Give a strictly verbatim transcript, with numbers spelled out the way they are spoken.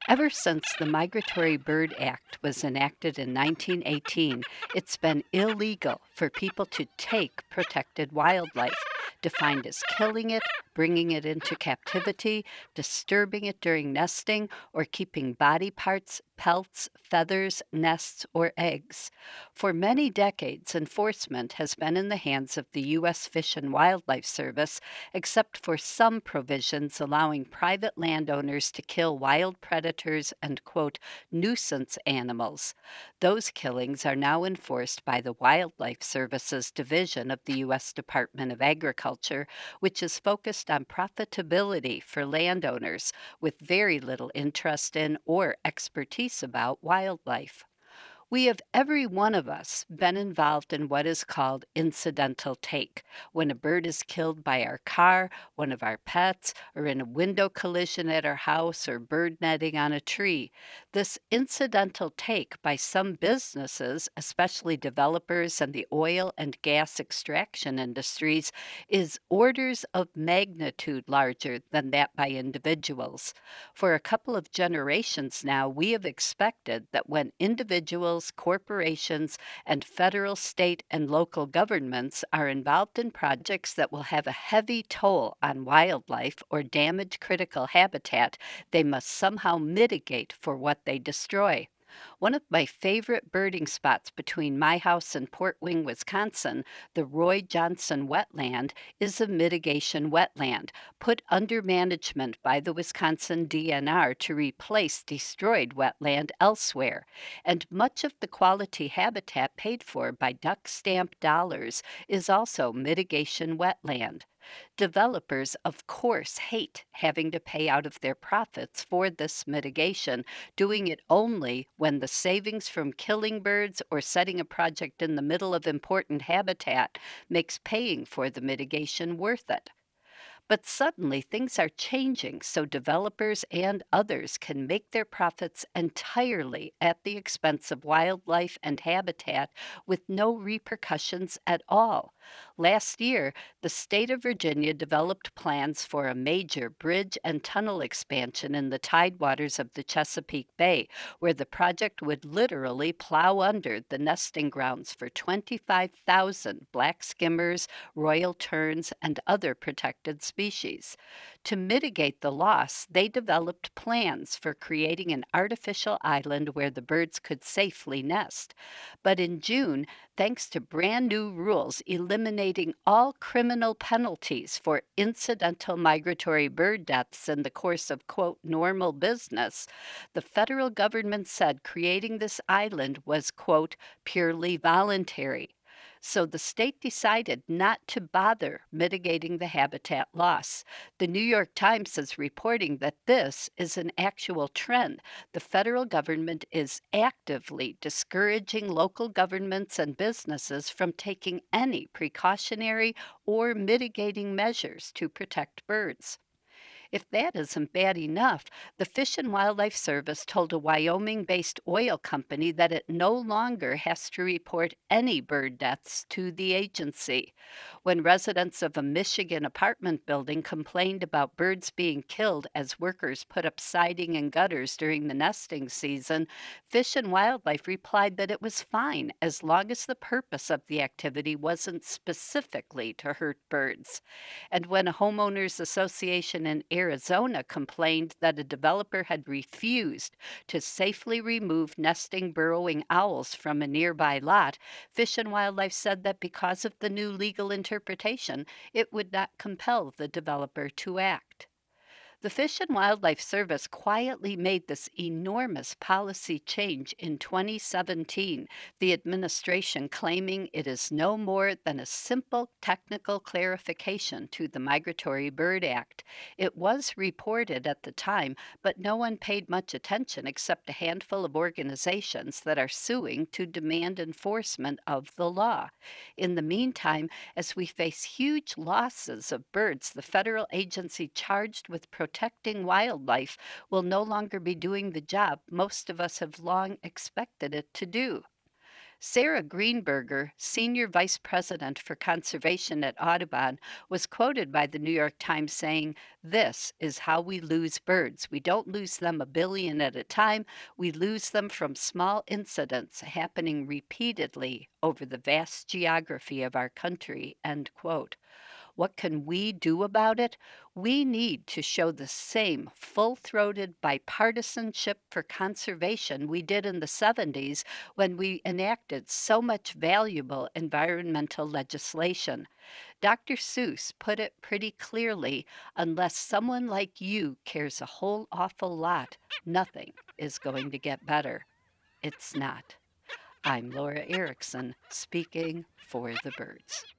Ever since the Migratory Bird Act was enacted in nineteen eighteen, it's been illegal for people to take protected wildlife, defined as killing it, bringing it into captivity, disturbing it during nesting, or keeping body parts, pelts, feathers, nests, or eggs. For many decades, enforcement has been in the hands of the U S. Fish and Wildlife Service, except for some provisions allowing private landowners to kill wild predators and, quote, nuisance animals. Those killings are now enforced by the Wildlife Services Division of the U S. Department of Agriculture, which is focused on profitability for landowners with very little interest in or expertise about wildlife. We have, every one of us, been involved in what is called incidental take, when a bird is killed by our car, one of our pets, or in a window collision at our house or bird netting on a tree. This incidental take by some businesses, especially developers and the oil and gas extraction industries, is orders of magnitude larger than that by individuals. For a couple of generations now, we have expected that when individuals, corporations, and federal, state, and local governments are involved in projects that will have a heavy toll on wildlife or damage critical habitat, they must somehow mitigate for what they destroy. One of my favorite birding spots between my house and Port Wing, Wisconsin, the Roy Johnson Wetland, is a mitigation wetland put under management by the Wisconsin D N R to replace destroyed wetland elsewhere. And much of the quality habitat paid for by duck stamp dollars is also mitigation wetland. Developers, of course, hate having to pay out of their profits for this mitigation, doing it only when the savings from killing birds or setting a project in the middle of important habitat makes paying for the mitigation worth it. But suddenly things are changing so developers and others can make their profits entirely at the expense of wildlife and habitat with no repercussions at all. Last year, the state of Virginia developed plans for a major bridge and tunnel expansion in the tidewaters of the Chesapeake Bay, where the project would literally plow under the nesting grounds for twenty-five thousand black skimmers, royal terns, and other protected species. To mitigate the loss, they developed plans for creating an artificial island where the birds could safely nest. But in June, thanks to brand new rules eliminating all criminal penalties for incidental migratory bird deaths in the course of, quote, normal business, the federal government said creating this island was, quote, purely voluntary. So the state decided not to bother mitigating the habitat loss. The New York Times is reporting that this is an actual trend. The federal government is actively discouraging local governments and businesses from taking any precautionary or mitigating measures to protect birds. If that isn't bad enough, the Fish and Wildlife Service told a Wyoming based oil company that it no longer has to report any bird deaths to the agency. When residents of a Michigan apartment building complained about birds being killed as workers put up siding and gutters during the nesting season, Fish and Wildlife replied that it was fine as long as the purpose of the activity wasn't specifically to hurt birds. And when a homeowners association in Arizona complained that a developer had refused to safely remove nesting burrowing owls from a nearby lot, Fish and Wildlife said that because of the new legal interpretation, it would not compel the developer to act. The Fish and Wildlife Service quietly made this enormous policy change in twenty seventeen, the administration claiming it is no more than a simple technical clarification to the Migratory Bird Act. It was reported at the time, but no one paid much attention except a handful of organizations that are suing to demand enforcement of the law. In the meantime, as we face huge losses of birds, the federal agency charged with protecting wildlife will no longer be doing the job most of us have long expected it to do. Sarah Greenberger, Senior Vice President for Conservation at Audubon, was quoted by the New York Times saying, "This is how we lose birds. We don't lose them a billion at a time. We lose them from small incidents happening repeatedly over the vast geography of our country." End quote. What can we do about it? We need to show the same full throated bipartisanship for conservation we did in the seventies when we enacted so much valuable environmental legislation. Doctor Seuss put it pretty clearly, unless someone like you cares a whole awful lot, nothing is going to get better. It's not. I'm Laura Erickson, speaking for the birds.